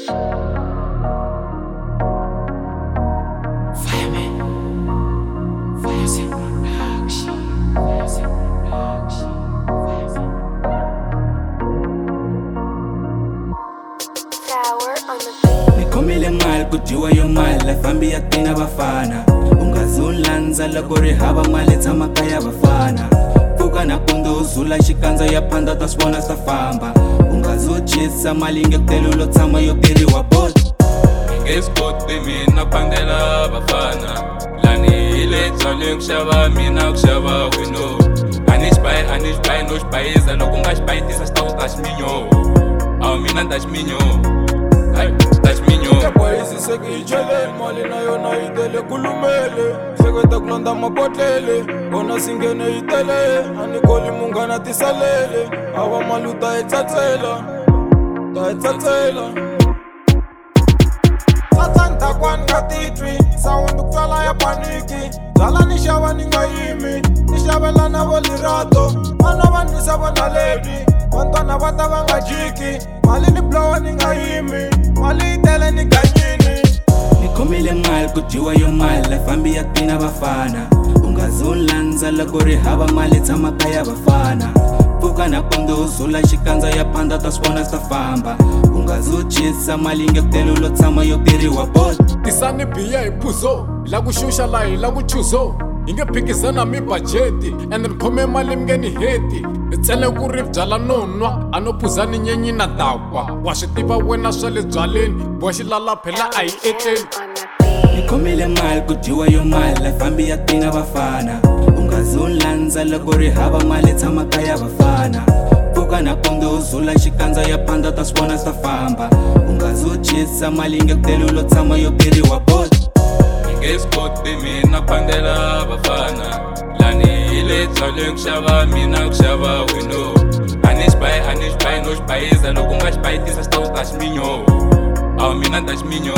Nikhomile mali kujiwa yo mali la fambi ya tina vafana ungazunlandza loko ri hava mali tshama kaya vafana pfuka nampundzu uzula xikandza ya phanda ta swivona swi ta famba ungazojisa mali nge kutele ulo tshama yo piriwa bot nge swi koti mina phandela vafana lani hi le byaleni ku xava mina ku xava wino a ni xibayi no xibayiza loko u nga xibayitisa xi ta ku ta ximinyo awu mina ni ta ximinyo Seki ijele mali na yona itele kulumele Seketa kulonda mabotlele Ona singene itele Anikoli mungana tisalele Awa malu ta etsatsela Satanta kwan katitwi Sawandu kutala ya paniki Zala nishawa ninga imi Nishabela na volirato Mana vanisa vana lady Wantwana vata vanga jiki Mali ni blowa ninga imi Mali itele ni ganyini Nikhomile mali kujiwa yo mali la fambi ya tina vafana ungazunlandza loko ri hava mali tshama kaya vafana pfuka nampundzu uzula xikandza ya phanda ta swivona swi ta famba ungazojisa mali nge kutele ulo tshama yo piriwa bot tisani biya hi phuzo la ku xuxa la hi la ku chuzo hi nge phikizana mi bajeti ende ni khome mali mi nge ni heti hi tsele ku ri byala no nwa a no phuza ni nyenyi na dakwa wa swi tiva wena swa le byaleni boxa xilala phela a hi etleni Nikhomile mali kujiwa yo mali la fambi ya tina vafana ungazunlandza loko ri hava mali tshama kaya vafana pfuka nampundzu uzula xikandza ya phanda ta swivona swi ta famba ungazojisa mali nge kutele ulo tshama yo piriwa bot nge swi koti mina phandela vafana lani hi le byaleni ku xava mina ku xava wino a ni xibayi no xibayiza loko u nga xibayitisa xi ta ku ta ximinyo awu mina ni ta ximinyo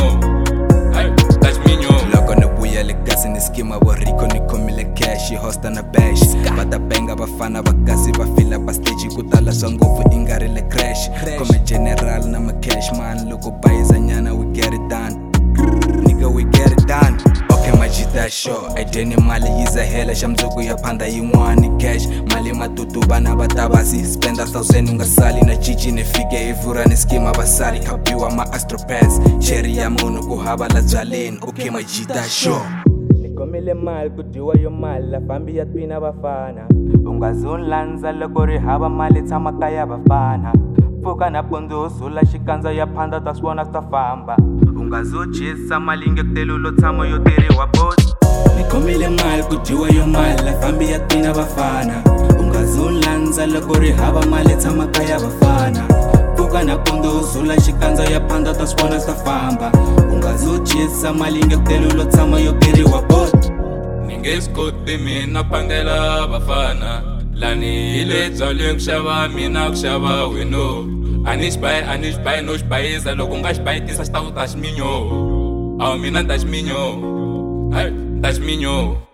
loko ni vuya le gasi ni skima voriko ni khomile cash hosta na bash va ta benga vafana va gasi va fila va stage ku tala swa ngopfu i nga ri le crash khome general na ma cash man loko bayiza nyana we get it done nigga we get it done okay majita show edeni mali yiza hela xa mundzuku ya phanda yin'wani cash mali matutu vana va ta va si spenda 1000 unga sali na cici ni fike hi vura ni skima vasali khapiwa ma astropads sheri ya munhu ku hava la byaleni okay majita show Nikhomile mali kujiwa yo mali la fambi ya tina vafana ungazunlandza loko ri hava mali tshama kaya vafana pfuka nampundzu uzula xikandza ya phanda ta swivona swi ta famba ungazojisa mali nge kutele ulo tshama yo piriwa bot Nikhomile mali kujiwa yo mali la fambi ya tina vafana ungazunlandza loko ri hava mali tshama kaya vafana pfuka nampundzu uzula xikandza ya phanda ta swivona swi ta famba ungazojisa mali nge kutele ulo tshama yo piriwa bot ni nge swi koti mina phandela vafana lani hi le byaleni ku xava mina ku xava wino a ni xibayi no xibayiza loko u nga xibayitisa xi ta ku ta ximinyo awu mina ni ta ximinyo ni ta ximinyo